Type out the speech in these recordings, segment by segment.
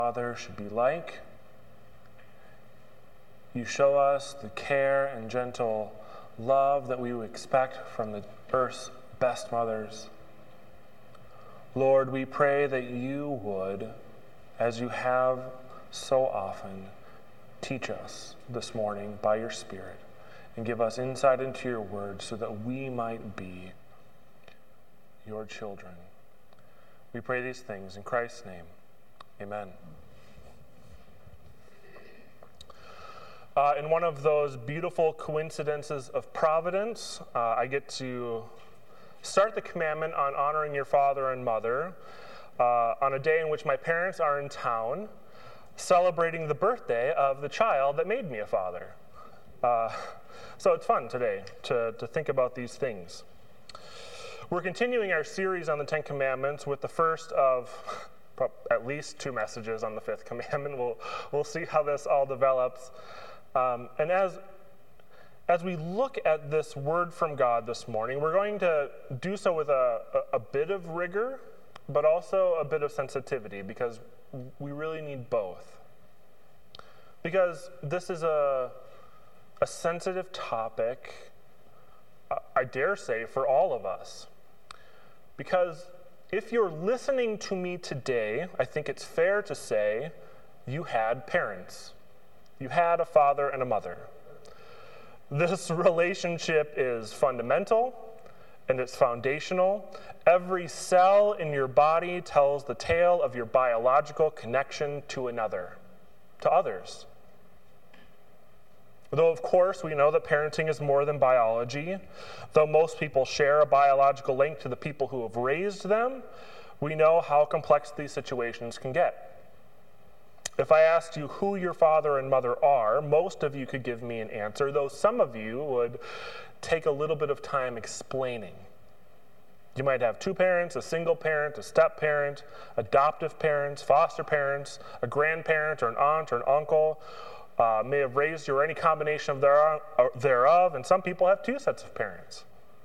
Father should be like. You show us the care and gentle love that we would expect from the earth's best mothers. Lord, we pray that you would, as you have so often, teach us this morning by your Spirit and give us insight into your word so that we might be your children. We pray these things in Christ's name. Amen. In one of those beautiful coincidences of providence, I get to start the commandment on honoring your father and mother on a day in which my parents are in town celebrating the birthday of the child that made me a father. So it's fun today to think about these things. We're continuing our series on the Ten Commandments with the first of at least 2 messages on the fifth commandment. We'll see how this all develops. And as we look at this word from God this morning, we're going to do so with a bit of rigor, but also a bit of sensitivity, because we really need both. Because this is a sensitive topic, I dare say, for all of us. Because if you're listening to me today, I think it's fair to say you had parents. You had a father and a mother. This relationship is fundamental and it's foundational. Every cell in your body tells the tale of your biological connection to another, to others. Though, of course, we know that parenting is more than biology. Though most people share a biological link to the people who have raised them, we know how complex these situations can get. If I asked you who your father and mother are, most of you could give me an answer, though some of you would take a little bit of time explaining. You might have 2 parents, a single parent, a step-parent, adoptive parents, foster parents, a grandparent or an aunt or an uncle, may have raised you or any combination of thereof, and some people have 2 sets of parents.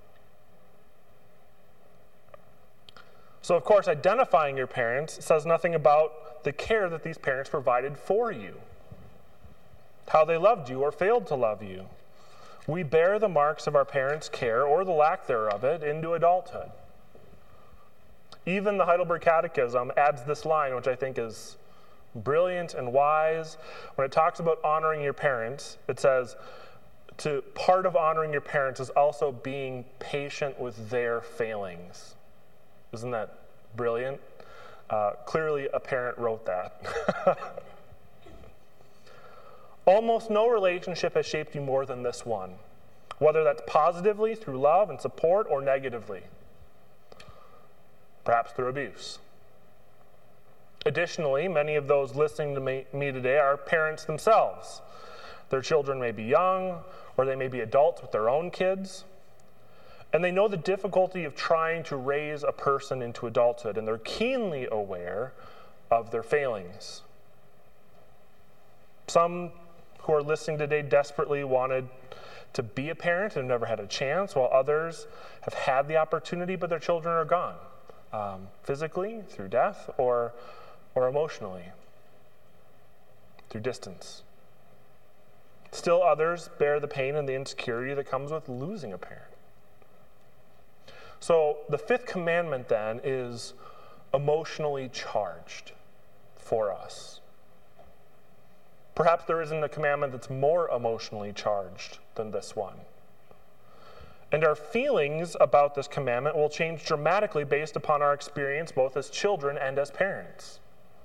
So, of course, identifying your parents says nothing about the care that these parents provided for you, how they loved you or failed to love you. We bear the marks of our parents' care, or the lack thereof it, into adulthood. Even the Heidelberg Catechism adds this line, which I think is brilliant and wise. When it talks about honoring your parents, it says, part of honoring your parents is also being patient with their failings. Isn't that brilliant? Clearly a parent wrote that. Almost no relationship has shaped you more than this one, whether that's positively through love and support or negatively, perhaps through abuse. Additionally, many of those listening to me today are parents themselves. Their children may be young, or they may be adults with their own kids, and they know the difficulty of trying to raise a person into adulthood, and they're keenly aware of their failings. Some who are listening today desperately wanted to be a parent and never had a chance, while others have had the opportunity, but their children are gone, physically, through death, or emotionally, through distance. Still others bear the pain and the insecurity that comes with losing a parent. So the fifth commandment then is emotionally charged for us. Perhaps there isn't a commandment that's more emotionally charged than this one. And our feelings about this commandment will change dramatically based upon our experience both as children and as parents.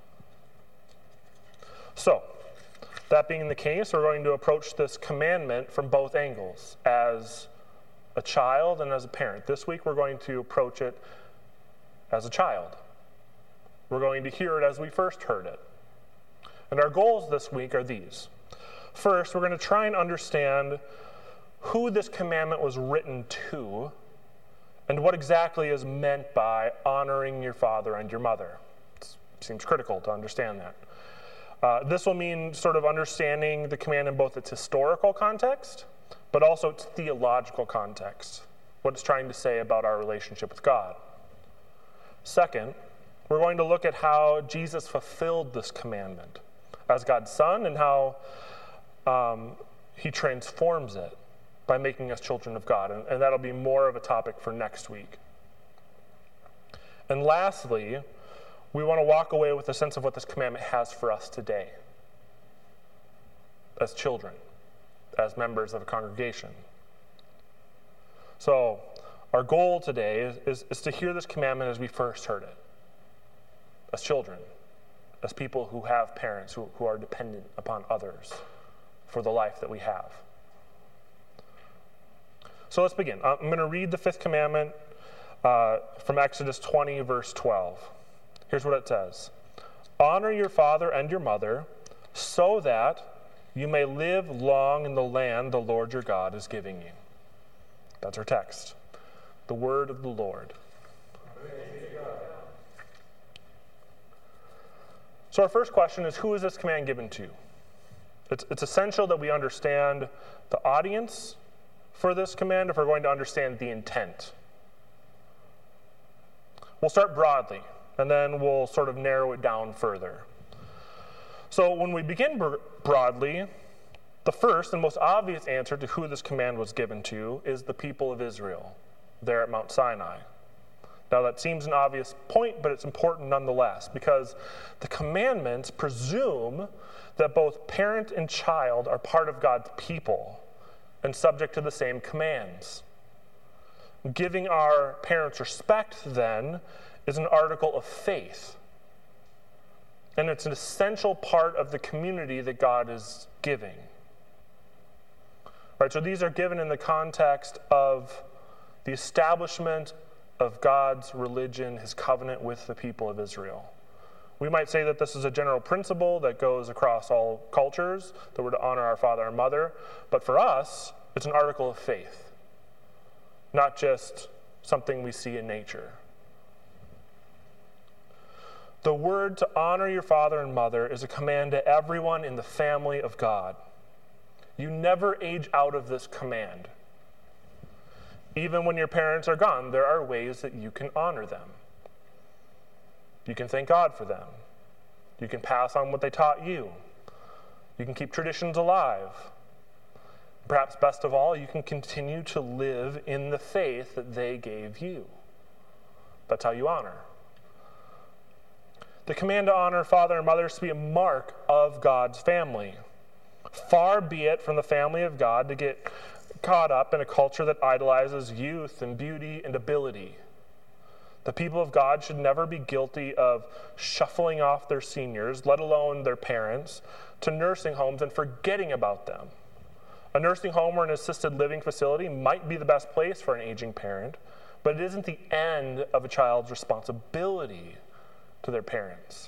So, that being the case, we're going to approach this commandment from both angles, as a child and as a parent. This week we're going to approach it as a child. We're going to hear it as we first heard it. And our goals this week are these. First, we're going to try and understand who this commandment was written to and what exactly is meant by honoring your father and your mother. It seems critical to understand that. This will mean sort of understanding the command in both its historical context, but also its theological context, what it's trying to say about our relationship with God. Second, we're going to look at how Jesus fulfilled this commandment as God's Son and how he transforms it by making us children of God. And that'll be more of a topic for next week. And lastly, we want to walk away with a sense of what this commandment has for us today as children, as members of a congregation. So our goal today is to hear this commandment as we first heard it, as children, as people who have parents who are dependent upon others for the life that we have. So let's begin. I'm going to read the fifth commandment from Exodus 20, verse 12. Here's what it says. Honor your father and your mother so that you may live long in the land the Lord your God is giving you. That's our text. The word of the Lord. So our first question is, who is this command given to? It's essential that we understand the audience for this command if we're going to understand the intent. We'll start broadly, and then we'll sort of narrow it down further. So when we begin broadly, the first and most obvious answer to who this command was given to is the people of Israel, there at Mount Sinai. Now that seems an obvious point, but it's important nonetheless, because the commandments presume that both parent and child are part of God's people and subject to the same commands. Giving our parents respect, then, is an article of faith. And it's an essential part of the community that God is giving. Right, so these are given in the context of the establishment of God's religion, his covenant with the people of Israel. We might say that this is a general principle that goes across all cultures, that we're to honor our father and mother. But for us, it's an article of faith, not just something we see in nature. The word to honor your father and mother is a command to everyone in the family of God. You never age out of this command. Even when your parents are gone, there are ways that you can honor them. You can thank God for them. You can pass on what they taught you. You can keep traditions alive. Perhaps best of all, you can continue to live in the faith that they gave you. That's how you honor. The command to honor father and mother is to be a mark of God's family. Far be it from the family of God to get caught up in a culture that idolizes youth and beauty and ability. The people of God should never be guilty of shuffling off their seniors, let alone their parents, to nursing homes and forgetting about them. A nursing home or an assisted living facility might be the best place for an aging parent, but it isn't the end of a child's responsibility to their parents.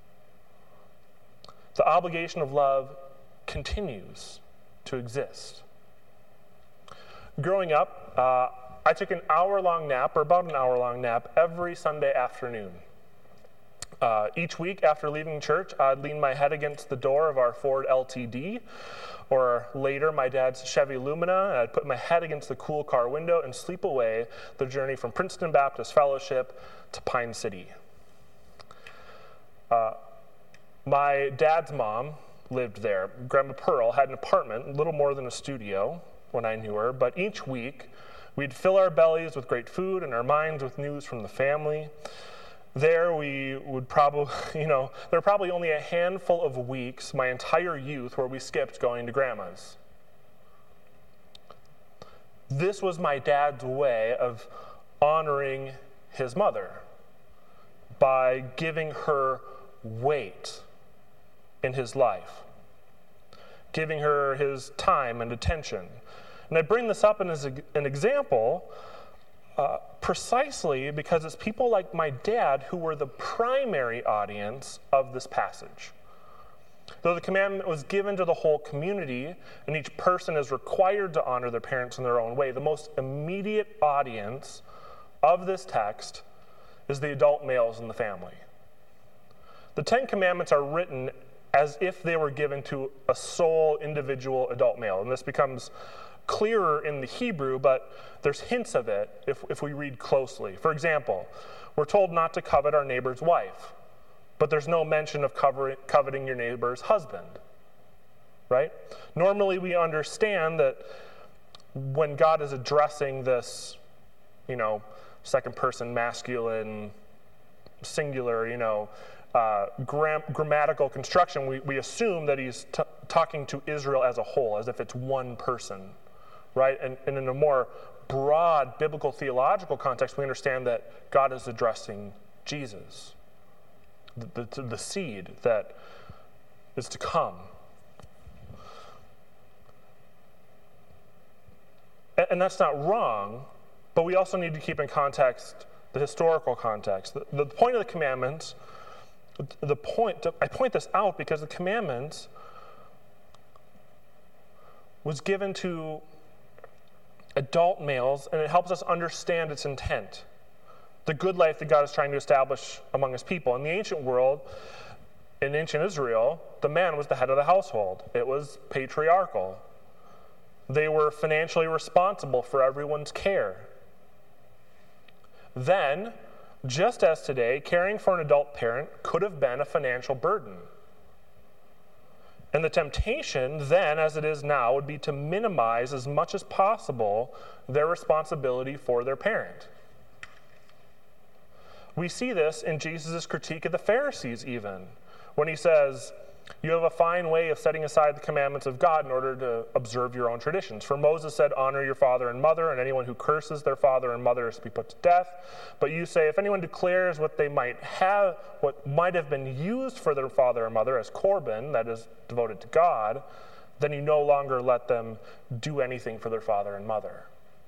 The obligation of love continues to exist. Growing up, I took an hour-long nap, or about an hour-long nap, every Sunday afternoon. Each week after leaving church, I'd lean my head against the door of our Ford LTD, or later my dad's Chevy Lumina, and I'd put my head against the cool car window and sleep away the journey from Princeton Baptist Fellowship to Pine City. My dad's mom lived there. Grandma Pearl had an apartment, a little more than a studio when I knew her, but each week we'd fill our bellies with great food and our minds with news from the family. There we would probably, there were probably only a handful of weeks my entire youth where we skipped going to grandma's. This was my dad's way of honoring his mother by giving her weight in his life, giving her his time and attention. And I bring this up as an example precisely because it's people like my dad who were the primary audience of this passage. Though the commandment was given to the whole community and each person is required to honor their parents in their own way, the most immediate audience of this text is the adult males in the family. The Ten Commandments are written as if they were given to a sole individual adult male, and this becomes clearer in the Hebrew, but there's hints of it if we read closely. For example, we're told not to covet our neighbor's wife, but there's no mention of coveting your neighbor's husband, right? Normally we understand that when God is addressing this, second person masculine, singular, grammatical construction, we assume that he's talking to Israel as a whole, as if it's one person, right? And in a more broad biblical theological context, we understand that God is addressing Jesus, the seed that is to come. And that's not wrong, but we also need to keep in context the historical context. The point of the commandments, I point this out because the commandments was given to adult males, and it helps us understand its intent, the good life that God is trying to establish among his people. In the ancient world, in ancient Israel, the man was the head of the household. It was patriarchal. They were financially responsible for everyone's care. Then, just as today, caring for an adult parent could have been a financial burden. And the temptation then, as it is now, would be to minimize as much as possible their responsibility for their parent. We see this in Jesus' critique of the Pharisees even, when he says, "You have a fine way of setting aside the commandments of God in order to observe your own traditions. For Moses said, 'Honor your father and mother, and anyone who curses their father and mother is to be put to death.' But you say, if anyone declares what might have been used for their father or mother as korban, that is devoted to God, then you no longer let them do anything for their father and mother.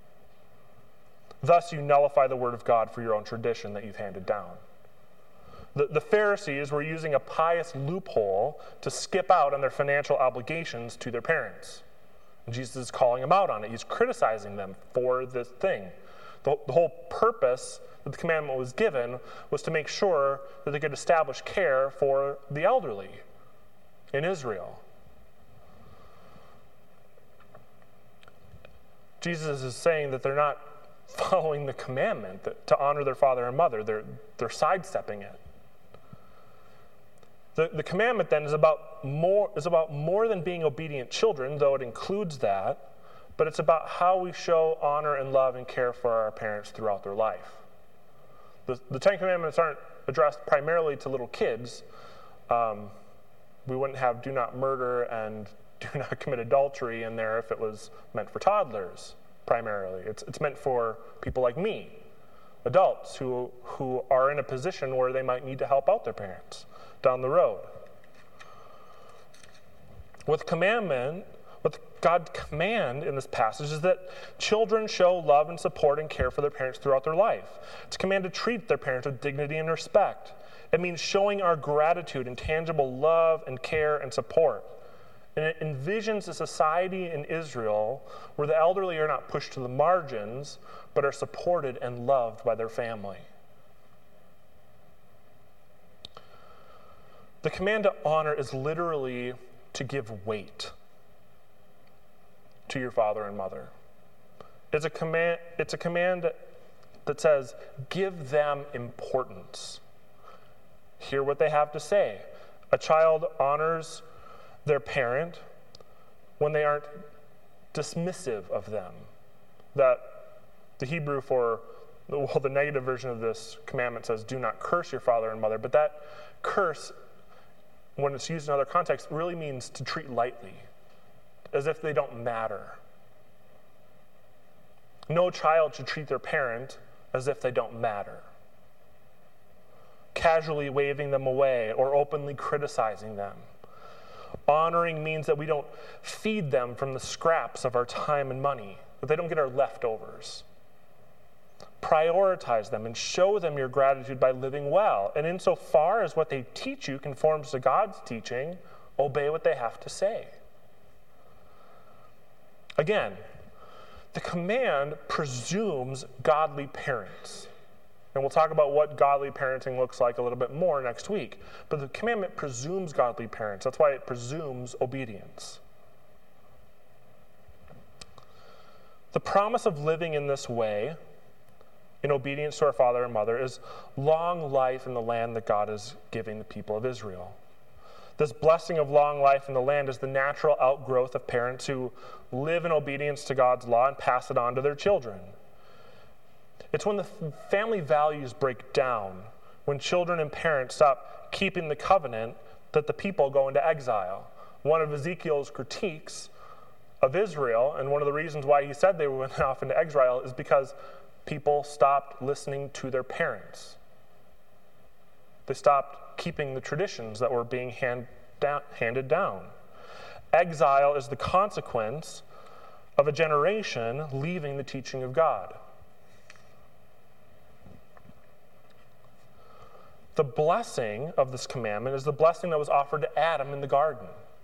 Thus you nullify the word of God for your own tradition that you've handed down." The Pharisees were using a pious loophole to skip out on their financial obligations to their parents. And Jesus is calling them out on it. He's criticizing them for this thing. The whole purpose that the commandment was given was to make sure that they could establish care for the elderly in Israel. Jesus is saying that they're not following the commandment to honor their father and mother. They're sidestepping it. The commandment then is about more than being obedient children, though it includes that, but it's about how we show honor and love and care for our parents throughout their life. The Ten Commandments aren't addressed primarily to little kids. We wouldn't have do not murder and do not commit adultery in there if it was meant for toddlers primarily. It's meant for people like me, adults who are in a position where they might need to help out their parents down the road. What God's command in this passage is that children show love and support and care for their parents throughout their life. It's a command to treat their parents with dignity and respect. It means showing our gratitude and tangible love and care and support. And it envisions a society in Israel where the elderly are not pushed to the margins, but are supported and loved by their family. The command to honor is literally to give weight to your father and mother. It's a command that says, give them importance. Hear what they have to say. A child honors their parent when they aren't dismissive of them. That the Hebrew for, the negative version of this commandment says, do not curse your father and mother, but that curse, when it's used in other contexts, really means to treat lightly, as if they don't matter. No child should treat their parent as if they don't matter, casually waving them away or openly criticizing them. Honoring means that we don't feed them from the scraps of our time and money, that they don't get our leftovers. Prioritize them and show them your gratitude by living well. And insofar as what they teach you conforms to God's teaching, obey what they have to say. Again, the command presumes godly parents. And we'll talk about what godly parenting looks like a little bit more next week. But the commandment presumes godly parents. That's why it presumes obedience. The promise of living in this way in obedience to our father and mother is long life in the land that God is giving the people of Israel. This blessing of long life in the land is the natural outgrowth of parents who live in obedience to God's law and pass it on to their children. It's when the family values break down, when children and parents stop keeping the covenant, that the people go into exile. One of Ezekiel's critiques of Israel, and one of the reasons why he said they went off into exile, is because people stopped listening to their parents. They stopped keeping the traditions that were being handed down. Exile is the consequence of a generation leaving the teaching of God. The blessing of this commandment is the blessing that was offered to Adam in the garden.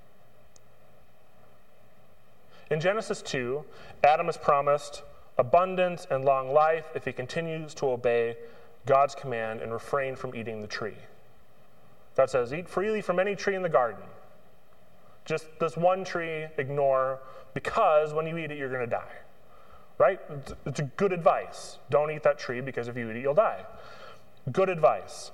In Genesis 2, Adam is promised abundance and long life if he continues to obey God's command and refrain from eating the tree. God says, eat freely from any tree in the garden. Just this one tree, ignore, because when you eat it, you're going to die. Right? It's good advice. Don't eat that tree because if you eat it, you'll die. Good advice.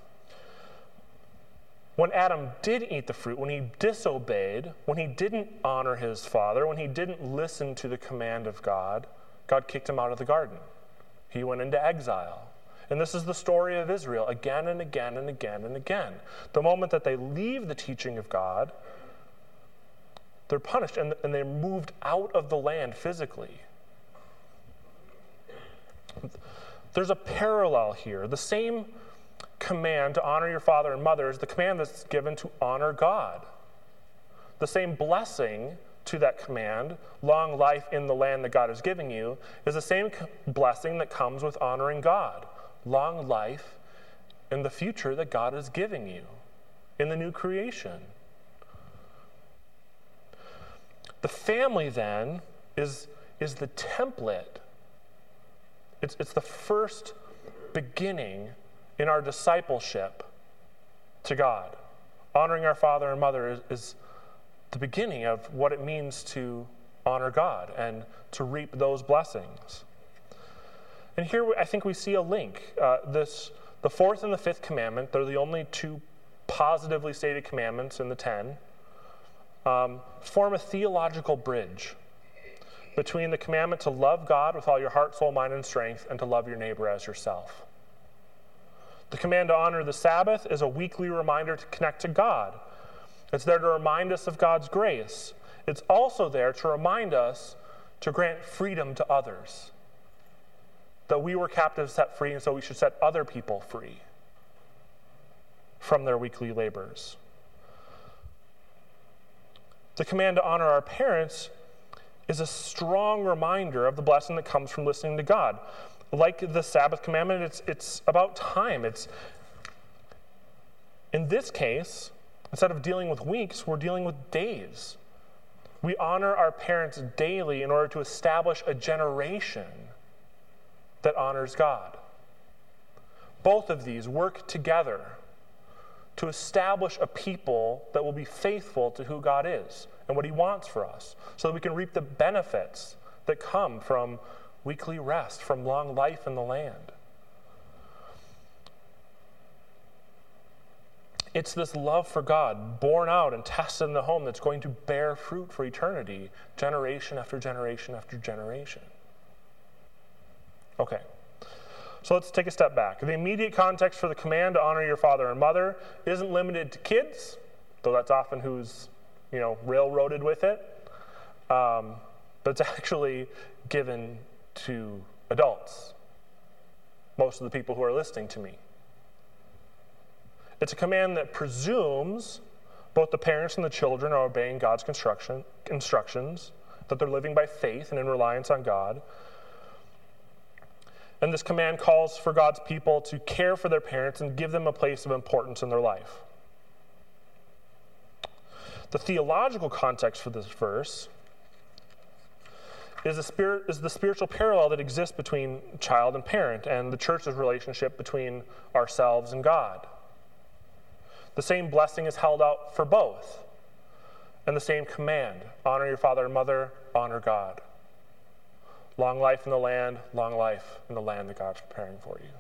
When Adam did eat the fruit, when he disobeyed, when he didn't honor his father, when he didn't listen to the command of God, God kicked him out of the garden. He went into exile. And this is the story of Israel again and again and again and again. The moment that they leave the teaching of God, they're punished and they're moved out of the land physically. There's a parallel here. The same command to honor your father and mother is the command that's given to honor God. The same blessing to that command, long life in the land that God is giving you, is the same blessing that comes with honoring God. Long life in the future that God is giving you in the new creation. The family then is the template. It's the first beginning in our discipleship to God. Honoring our father and mother is the beginning of what it means to honor God and to reap those blessings. And here I think we see a link. The fourth and the fifth commandment, they're the only two positively stated commandments in the 10, form a theological bridge between the commandment to love God with all your heart, soul, mind, and strength, and to love your neighbor as yourself. The command to honor the Sabbath is a weekly reminder to connect to God. It's there to remind us of God's grace. It's also there to remind us to grant freedom to others. That we were captives set free, and so we should set other people free from their weekly labors. The command to honor our parents is a strong reminder of the blessing that comes from listening to God. Like the Sabbath commandment, it's about time. In this case, instead of dealing with weeks, we're dealing with days. We honor our parents daily in order to establish a generation that honors God. Both of these work together to establish a people that will be faithful to who God is and what he wants for us, so that we can reap the benefits that come from weekly rest, from long life in the land. It's this love for God, born out and tested in the home, that's going to bear fruit for eternity, generation after generation after generation. Okay, so let's take a step back. The immediate context for the command to honor your father and mother isn't limited to kids, though that's often who's, railroaded with it. But it's actually given to adults, most of the people who are listening to me. It's a command that presumes both the parents and the children are obeying God's instructions, that they're living by faith and in reliance on God. And this command calls for God's people to care for their parents and give them a place of importance in their life. The theological context for this verse is the spiritual parallel that exists between child and parent and the church's relationship between ourselves and God. The same blessing is held out for both, and the same command, honor your father and mother, honor God. Long life in the land, long life in the land that God's preparing for you.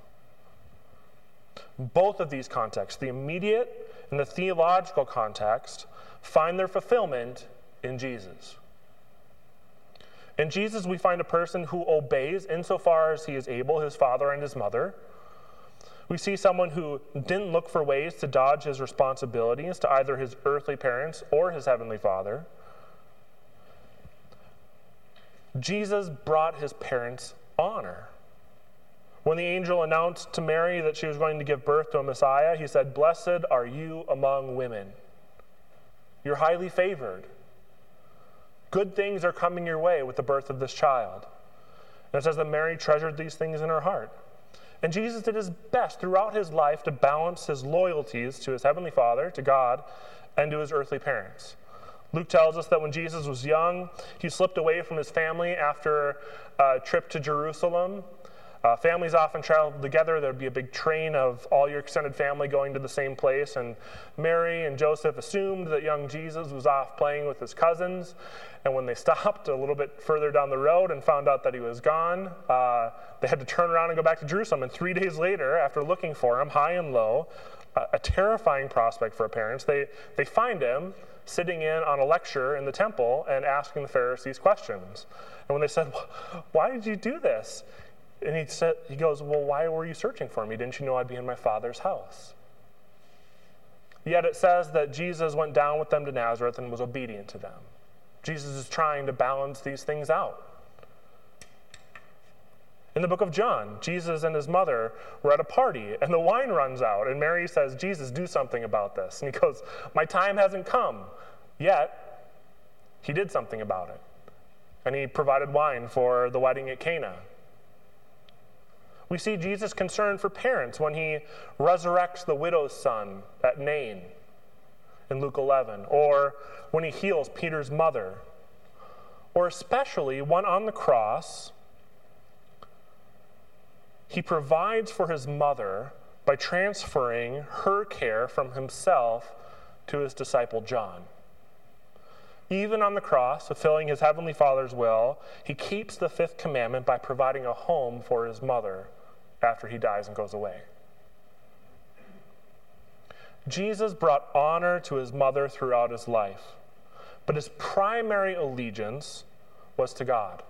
Both of these contexts, the immediate and the theological context, find their fulfillment in Jesus. In Jesus, we find a person who obeys insofar as he is able, his father and his mother. We see someone who didn't look for ways to dodge his responsibilities to either his earthly parents or his heavenly Father. Jesus brought his parents honor. When the angel announced to Mary that she was going to give birth to a Messiah, he said, "Blessed are you among women. You're highly favored. Good things are coming your way with the birth of this child." And it says that Mary treasured these things in her heart. And Jesus did his best throughout his life to balance his loyalties to his heavenly Father, to God, and to his earthly parents. Luke tells us that when Jesus was young, he slipped away from his family after a trip to Jerusalem. Families often traveled together. There'd be a big train of all your extended family going to the same place. And Mary and Joseph assumed that young Jesus was off playing with his cousins. And when they stopped a little bit further down the road and found out that he was gone, they had to turn around and go back to Jerusalem. And 3 days later, after looking for him high and low, a terrifying prospect for parents, they find him sitting in on a lecture in the temple and asking the Pharisees questions. And when they said, "Why did you do this?" And he goes, "Well, why were you searching for me? Didn't you know I'd be in my Father's house?" Yet it says that Jesus went down with them to Nazareth and was obedient to them. Jesus is trying to balance these things out. In the book of John, Jesus and his mother were at a party, and the wine runs out, and Mary says, "Jesus, do something about this." And he goes, "My time hasn't come." Yet, he did something about it. And he provided wine for the wedding at Cana. We see Jesus' concern for parents when he resurrects the widow's son at Nain in Luke 11, or when he heals Peter's mother, or especially when on the cross, he provides for his mother by transferring her care from himself to his disciple John. Even on the cross, fulfilling his heavenly Father's will, he keeps the fifth commandment by providing a home for his mother after he dies and goes away. Jesus brought honor to his mother throughout his life, but his primary allegiance was to God.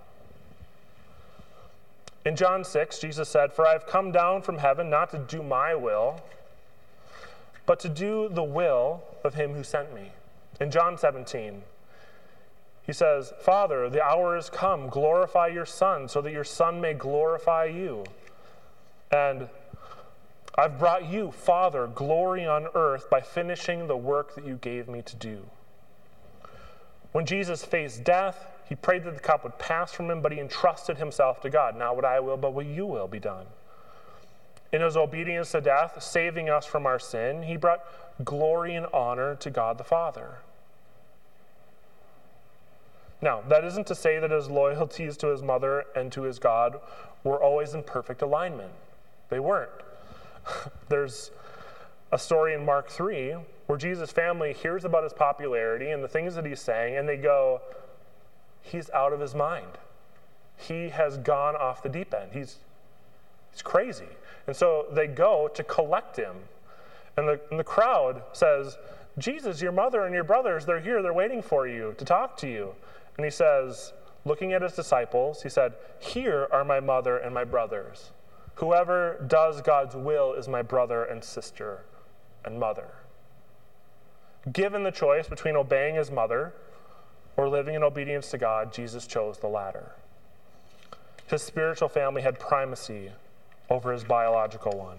In John 6, Jesus said, "For I have come down from heaven not to do my will, but to do the will of him who sent me." In John 17, he says, "Father, the hour has come. Glorify your Son, so that your Son may glorify you. And I've brought you, Father, glory on earth by finishing the work that you gave me to do." When Jesus faced death, he prayed that the cup would pass from him, but he entrusted himself to God. "Not what I will, but what you will be done." In his obedience to death, saving us from our sin, he brought glory and honor to God the Father. Now, that isn't to say that his loyalties to his mother and to his God were always in perfect alignment. They weren't. There's a story in Mark 3 where Jesus' family hears about his popularity and the things that he's saying, and they go, "He's out of his mind. He has gone off the deep end. He's crazy." And so they go to collect him. And the crowd says, "Jesus, your mother and your brothers, they're here. They're waiting for you to talk to you." And he says, looking at his disciples, he said, "Here are my mother and my brothers. Whoever does God's will is my brother and sister and mother." Given the choice between obeying his mother or living in obedience to God, Jesus chose the latter. His spiritual family had primacy over his biological one.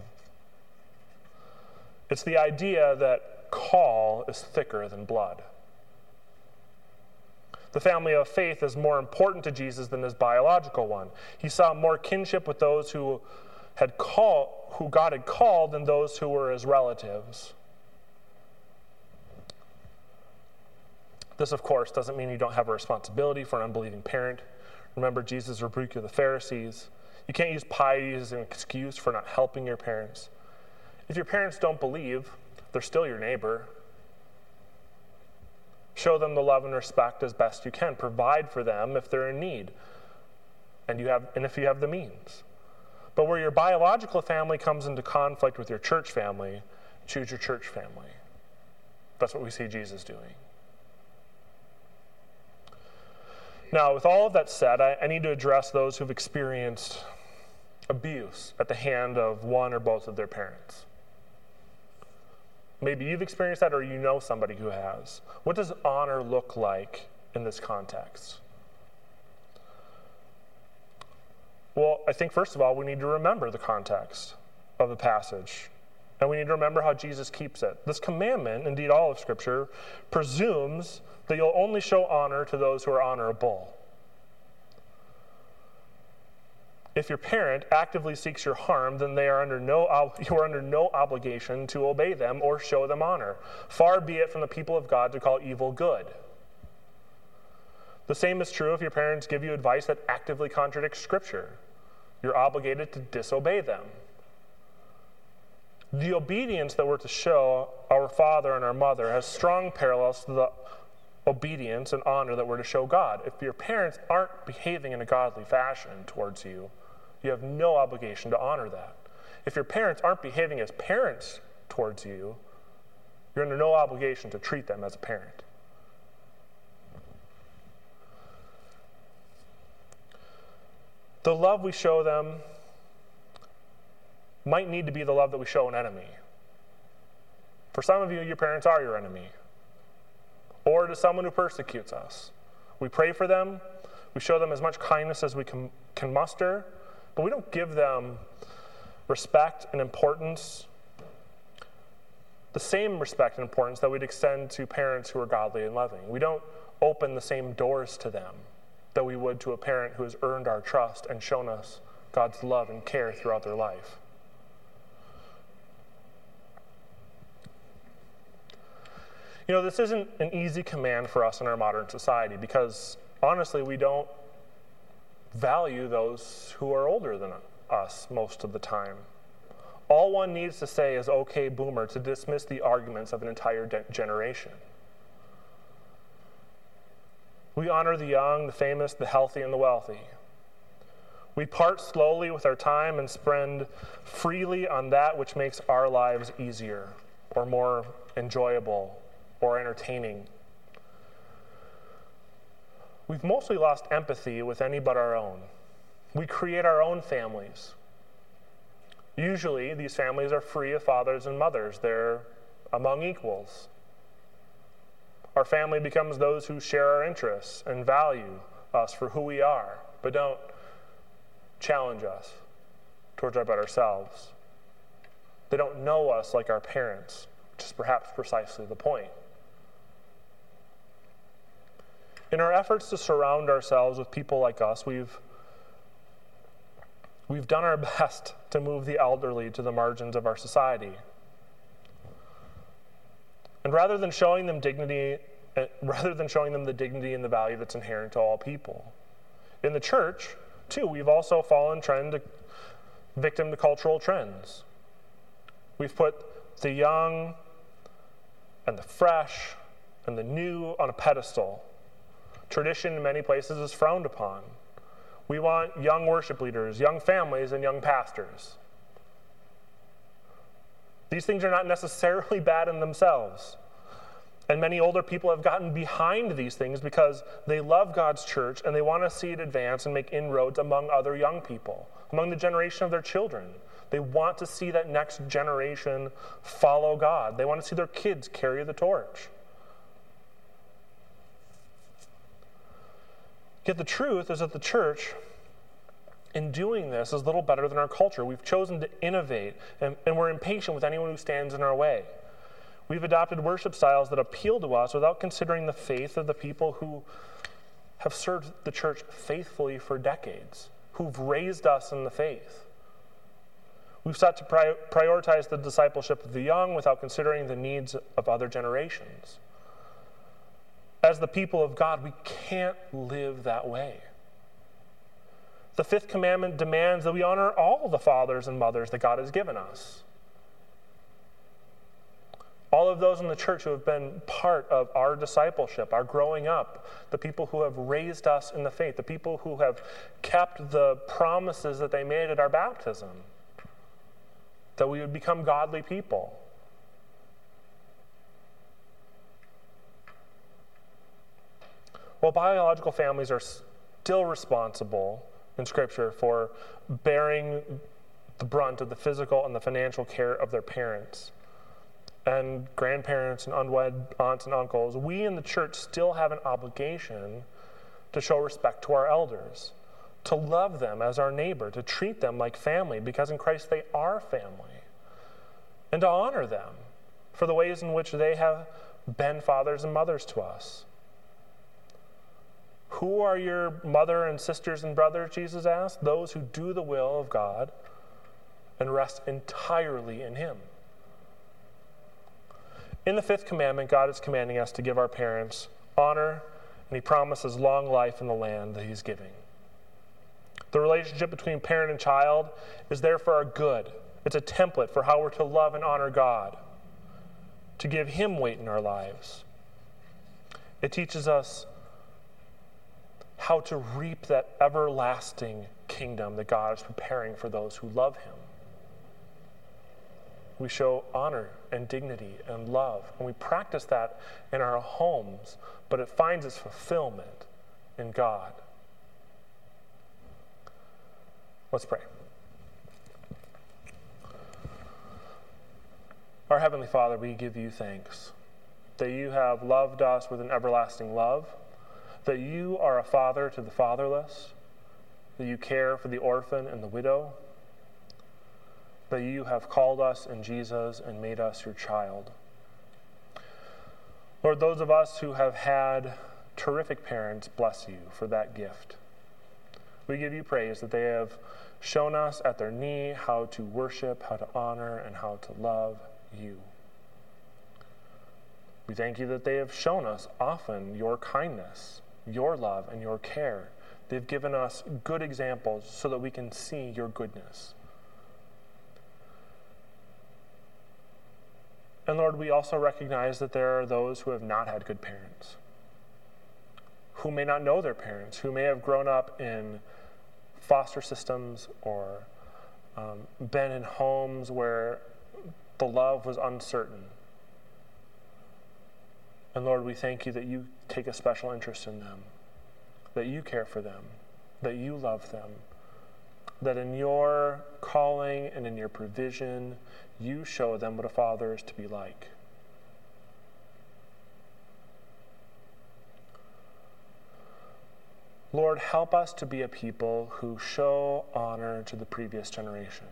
It's the idea that call is thicker than blood. The family of faith is more important to Jesus than his biological one. He saw more kinship with those who God had called than those who were his relatives. This, of course, doesn't mean you don't have a responsibility for an unbelieving parent. Remember Jesus' rebuke of the Pharisees. You can't use piety as an excuse for not helping your parents. If your parents don't believe, they're still your neighbor. Show them the love and respect as best you can. Provide for them if they're in need. and if you have the means. But where your biological family comes into conflict with your church family, choose your church family. That's what we see Jesus doing. Now, with all of that said, I need to address those who've experienced abuse at the hand of one or both of their parents. Maybe you've experienced that, or you know somebody who has. What does honor look like in this context? Well, I think first of all, we need to remember the context of the passage. And we need to remember how Jesus keeps it. This commandment, indeed all of Scripture, presumes that you'll only show honor to those who are honorable. If your parent actively seeks your harm, then you are under no obligation to obey them or show them honor. Far be it from the people of God to call evil good. The same is true if your parents give you advice that actively contradicts Scripture. You're obligated to disobey them. The obedience that we're to show our father and our mother has strong parallels to the obedience and honor that we're to show God. If your parents aren't behaving in a godly fashion towards you, you have no obligation to honor that. If your parents aren't behaving as parents towards you, you're under no obligation to treat them as a parent. The love we show them might need to be the love that we show an enemy. For some of you, your parents are your enemy. Or to someone who persecutes us. We pray for them, we show them as much kindness as we can muster, but we don't give them respect and importance, the same respect and importance that we'd extend to parents who are godly and loving. We don't open the same doors to them that we would to a parent who has earned our trust and shown us God's love and care throughout their life. You know, this isn't an easy command for us in our modern society because, honestly, we don't value those who are older than us most of the time. All one needs to say is, "Okay, boomer," to dismiss the arguments of an entire generation. We honor the young, the famous, the healthy, and the wealthy. We part slowly with our time and spend freely on that which makes our lives easier or more enjoyable or entertaining. We've mostly lost empathy with any but our own. We create our own families. Usually, these families are free of fathers and mothers. They're among equals. Our family becomes those who share our interests and value us for who we are, but don't challenge us towards our better selves. They don't know us like our parents, which is perhaps precisely the point. In our efforts to surround ourselves with people like us, we've done our best to move the elderly to the margins of our society. And rather than showing them the dignity and the value that's inherent to all people. In the church, too, we've also fallen victim to cultural trends. We've put the young and the fresh and the new on a pedestal. Tradition in many places is frowned upon. We want young worship leaders, young families, and young pastors. These things are not necessarily bad in themselves. And many older people have gotten behind these things because they love God's church and they want to see it advance and make inroads among other young people, among the generation of their children. They want to see that next generation follow God. They want to see their kids carry the torch. Yet the truth is that the church, in doing this, is little better than our culture. We've chosen to innovate, and we're impatient with anyone who stands in our way. We've adopted worship styles that appeal to us without considering the faith of the people who have served the church faithfully for decades, who've raised us in the faith. We've sought to prioritize the discipleship of the young without considering the needs of other generations. As the people of God, we can't live that way. The fifth commandment demands that we honor all the fathers and mothers that God has given us. All of those in the church who have been part of our discipleship, our growing up, the people who have raised us in the faith, the people who have kept the promises that they made at our baptism, that we would become godly people. While biological families are still responsible in Scripture for bearing the brunt of the physical and the financial care of their parents, and grandparents and unwed aunts and uncles, we in the church still have an obligation to show respect to our elders, to love them as our neighbor, to treat them like family, because in Christ they are family, and to honor them for the ways in which they have been fathers and mothers to us. Who are your mother and sisters and brothers, Jesus asked? Those who do the will of God and rest entirely in Him. In the fifth commandment, God is commanding us to give our parents honor, and He promises long life in the land that He's giving. The relationship between parent and child is there for our good. It's a template for how we're to love and honor God, to give Him weight in our lives. It teaches us how to reap that everlasting kingdom that God is preparing for those who love Him. We show honor and dignity and love, and we practice that in our homes, but it finds its fulfillment in God. Let's pray. Our Heavenly Father, we give You thanks that You have loved us with an everlasting love, that You are a father to the fatherless, that You care for the orphan and the widow, that You have called us in Jesus and made us Your child. Lord, those of us who have had terrific parents, bless You for that gift. We give You praise that they have shown us at their knee how to worship, how to honor, and how to love You. We thank You that they have shown us often Your kindness, Your love, and Your care. They've given us good examples so that we can see Your goodness. And Lord, we also recognize that there are those who have not had good parents, who may not know their parents, who may have grown up in foster systems or been in homes where the love was uncertain. And Lord, we thank You that You take a special interest in them, that You care for them, that You love them, that in Your calling and in Your provision, You show them what a father is to be like. Lord, help us to be a people who show honor to the previous generation,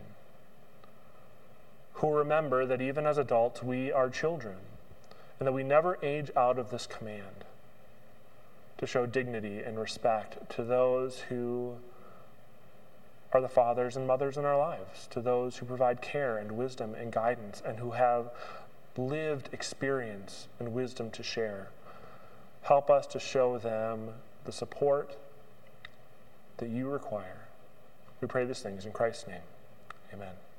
who remember that even as adults, we are children, and that we never age out of this command to show dignity and respect to those who are the fathers and mothers in our lives, to those who provide care and wisdom and guidance, and who have lived experience and wisdom to share. Help us to show them the support that You require. We pray these things in Christ's name. Amen.